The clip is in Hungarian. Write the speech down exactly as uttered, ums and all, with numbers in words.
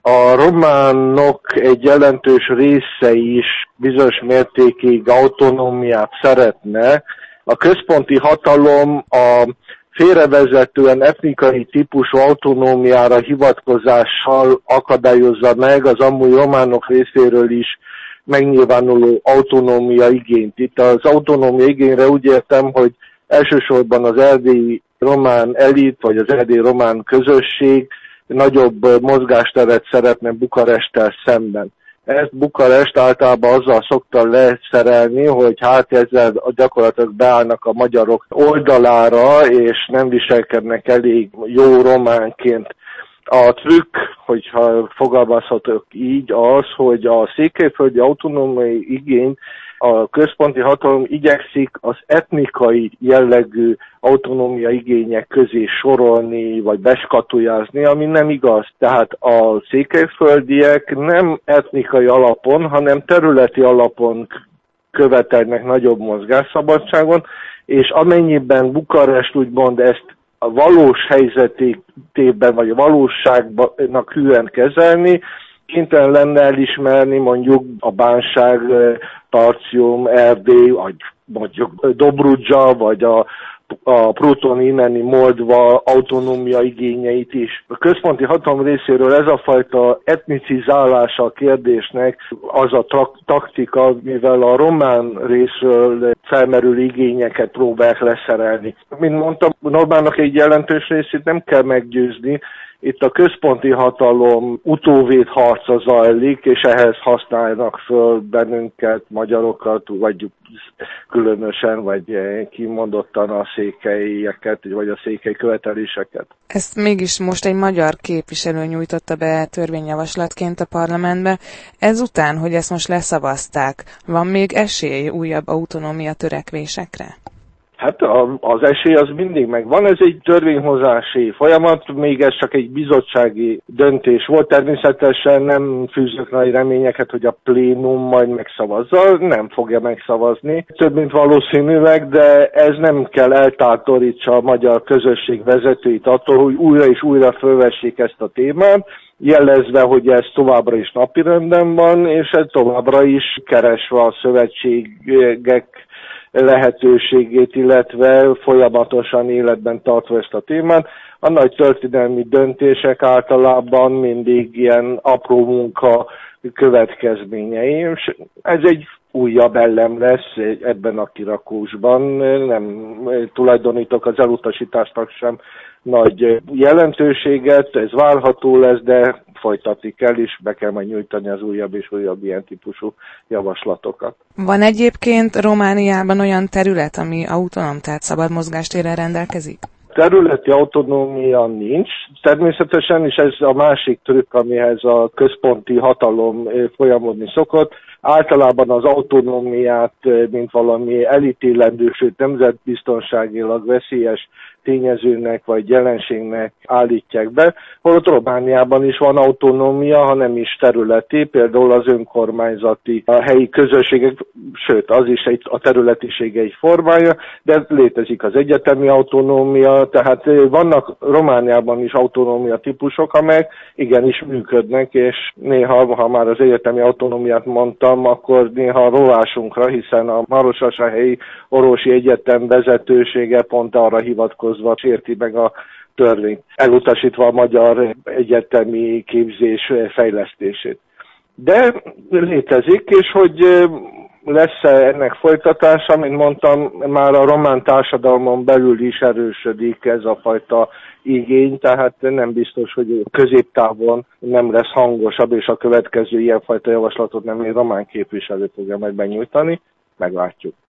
A románok egy jelentős része is bizonyos mértékig autonómiát szeretne. A központi hatalom a félrevezetően etnikai típusú autonómiára hivatkozással akadályozza meg az amúgy románok részéről is megnyilvánuló autonómia igényt. Itt az autonómia igényre úgy értem, hogy elsősorban az erdélyi román elit, vagy az erdélyi román közösség nagyobb mozgásteret szeretne Bukaresttel szemben. Ezt Bukarest általában azzal szokta leszerelni, hogy hát ezzel gyakorlatilag beállnak a magyarok oldalára, és nem viselkednek elég jó románként. A trükk, hogyha fogalmazhatok így, az, hogy a székelyföldi autonómiai igény a központi hatalom igyekszik az etnikai jellegű autonómia igények közé sorolni, vagy beskatujázni, ami nem igaz. Tehát a székelyföldiek nem etnikai alapon, hanem területi alapon követelnek nagyobb mozgásszabadságon, és amennyiben Bukarest úgymond ezt a valós helyzetében, vagy a valóságnak hűen kezelni, kénytelen lenne elismerni mondjuk a Bánság, Tarcium, Erdély, vagy mondjuk Dobrudzsa, vagy a, a Prutoni inneni Moldva autonómia igényeit is. A központi hatalom részéről ez a fajta etnicizálása a kérdésnek az a tak- taktika, mivel a román részről felmerülő igényeket próbálják leszerelni. Mint mondtam, Norbánnak egy jelentős részét nem kell meggyőzni. Itt a központi hatalom utóvét harca zajlik, és ehhez használnak föl bennünket, magyarokat, vagy különösen, vagy kimondottan a székelyeket, vagy a székely követeléseket. Ezt mégis most egy magyar képviselő nyújtotta be törvényjavaslatként a parlamentbe. Ezután, hogy ezt most leszavazták, van még esély újabb autonómia törekvésekre? Hát az esély az mindig megvan, ez egy törvényhozási folyamat, még ez csak egy bizottsági döntés volt, természetesen nem fűzök nagy reményeket, hogy a plénum majd megszavazza, nem fogja megszavazni, több mint valószínűleg, de ez nem kell eltátorítsa a magyar közösség vezetőit attól, hogy újra és újra fölvessék ezt a témát, jelezve, hogy ez továbbra is napirenden van, és ez továbbra is keresve a szövetségek lehetőségét, illetve folyamatosan életben tartva ezt a témát. A nagy történelmi döntések általában mindig ilyen apró munka következményei, és ez egy újabb elem lesz ebben a kirakósban. Nem tulajdonítok az elutasításnak sem nagy jelentőséget, ez várható lesz, de folytatni kell is, be kell majd nyújtani az újabb és újabb ilyen típusú javaslatokat. Van egyébként Romániában olyan terület, ami autonóm, tehát szabad mozgástérrel rendelkezik? Területi autonómia nincs, természetesen, és ez a másik trükk, amihez a központi hatalom folyamodni szokott. Általában az autonómiát, mint valami elítélendő, sőt nemzetbiztonságilag veszélyes tényezőnek vagy jelenségnek állítják be, holott Romániában is van autonómia, ha nem is területi, például az önkormányzati, a helyi közösségek, sőt az is egy, a területiség egy formája, de létezik az egyetemi autonómia, tehát vannak Romániában is autonómia típusok, amelyek igenis működnek, és néha, ha már az egyetemi autonómiát mondtam, akkor néha rovásunkra, hiszen a Marosvásárhelyi Orvosi Egyetem vezetősége pont arra hivatkozva sérti meg a törvényt, elutasítva a magyar egyetemi képzés fejlesztését. De létezik, és hogy lesz-e ennek folytatása, mint mondtam, már a román társadalmon belül is erősödik ez a fajta igény, tehát nem biztos, hogy középtávon nem lesz hangosabb, és a következő ilyenfajta javaslatot nem egy román képviselő fogja majd benyújtani, meglátjuk.